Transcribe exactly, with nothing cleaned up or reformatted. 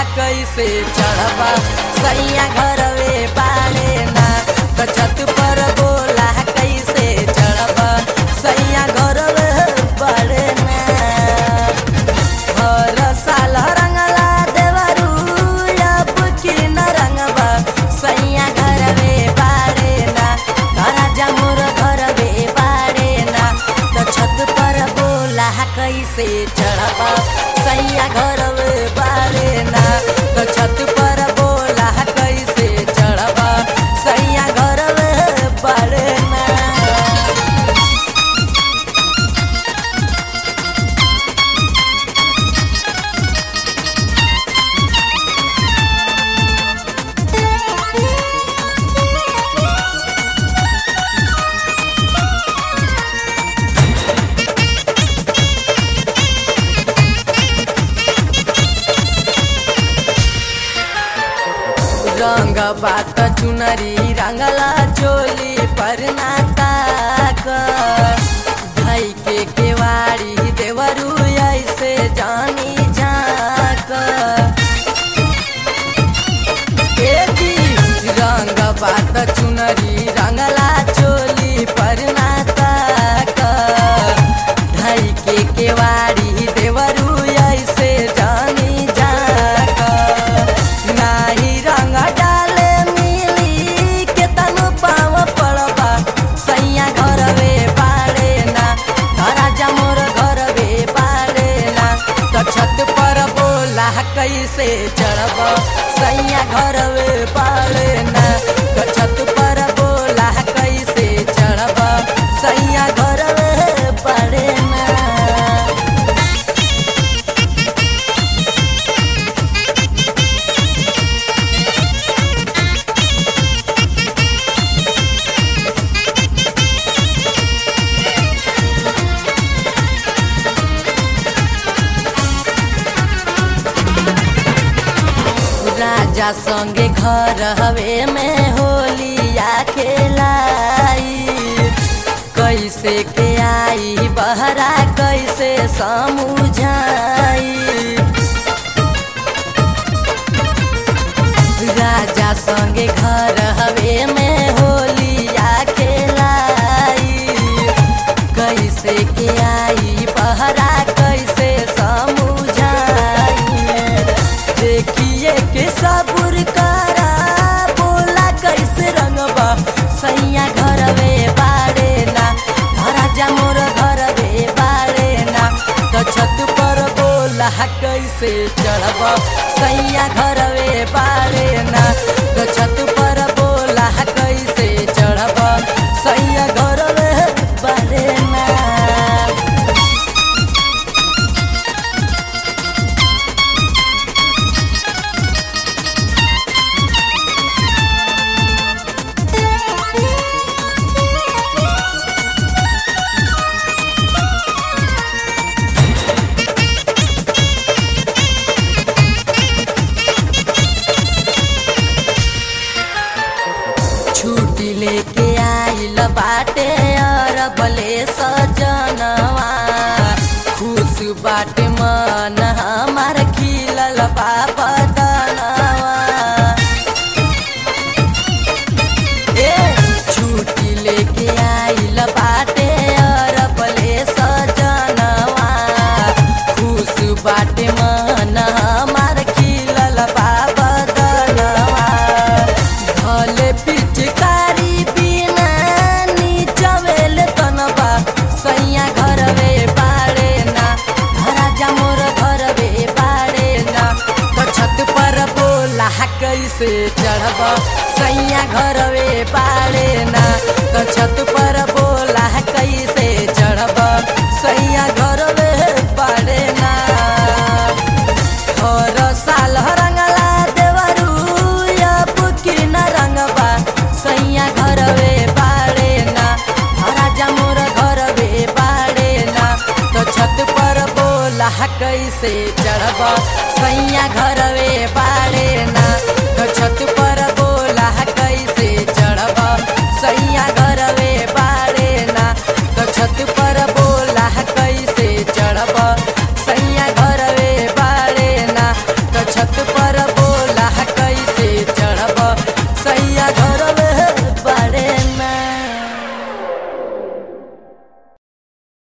कैसे चढ़बा सैया घरवे बाड़े ना। तो छत पर बोला कैसे चढ़बा सैया घरवे बाड़े ना। हर साल रंगला देवरू अब की न रंगबा सैया घरवे बाड़े ना। घरा जमुर घरवे बाड़े ना। तो छत पर बोला कैसे चढ़बा सैया घरवे बाड़े ना। तो छत पर बोला कैसे चढ़बा सैया घरवे बाड़े ना। रंग बात चुनरी रंगला चोली पर नाता भाई के केवाड़ी देवरू ऐसे जानी झाक। रंग बात चुनरी रंगला चोली पर नाता भाई के केवाड़ी देवरू ऐसे जानी झाक। नाही रंग डाले मिली के तनु पाव पड़बा सैया घरवे बाड़े ना। घरा जमुर घरवे बाड़े ना। तो छत पर बोला कैसे चढ़बा सैया घरवे बाड़े ना। तो छत पर बोला कैसे चढ़बा सैया घरवे बाड़े ना। राजा संगे घर हवे में होलिया खेलाई कैसे के आई बहरा कैसे समझाई। राजा संगे घर हवे में होलिया खेलाई कैसे के आई बहरा कैसे समझाई। देखिए के सबुर करा बोला कैसे रंगबा सैया घरवे बाड़े ना। घरा जमुर घरवे बाड़े ना। तो छत पर बोला कैसे चढ़बा सैया घरवे बाड़े ना। तो छत पर बोला कैसे चढ़बा सैया घरवे बाड़े ना। छुट्टी लेके आइल बाटे अरबले सजनवा खुश बाटे मन हमार खिलल बा बदनवा। ए छुट्टी लेके आइल बाटे अरबले सजनवा खुश बाटे मन हमार खिलल बा बदनवा। भले पिचकारी बिना नीचवेल तनबा सैया घरवे बाड़े ना। घरा जमुर घरवे बाड़े ना। तो छत पर बोला कैसे चढ़बा सैया घरवे बाड़े ना। तो छत पर बोला कैसे चढ़बा सैया घरवे बाड़े ना। हर साल रंगला देवरू अब की न रंगबा सैया घरवे बाड़े ना। घरा जमुर घरवे बाड़े ना। तो छत पर बोला कैसे चढ़बा सैया घरवे बाड़े ना। तो छत पर बोला कैसे चढ़बा सैया घरवे बाड़े ना। तो छत पर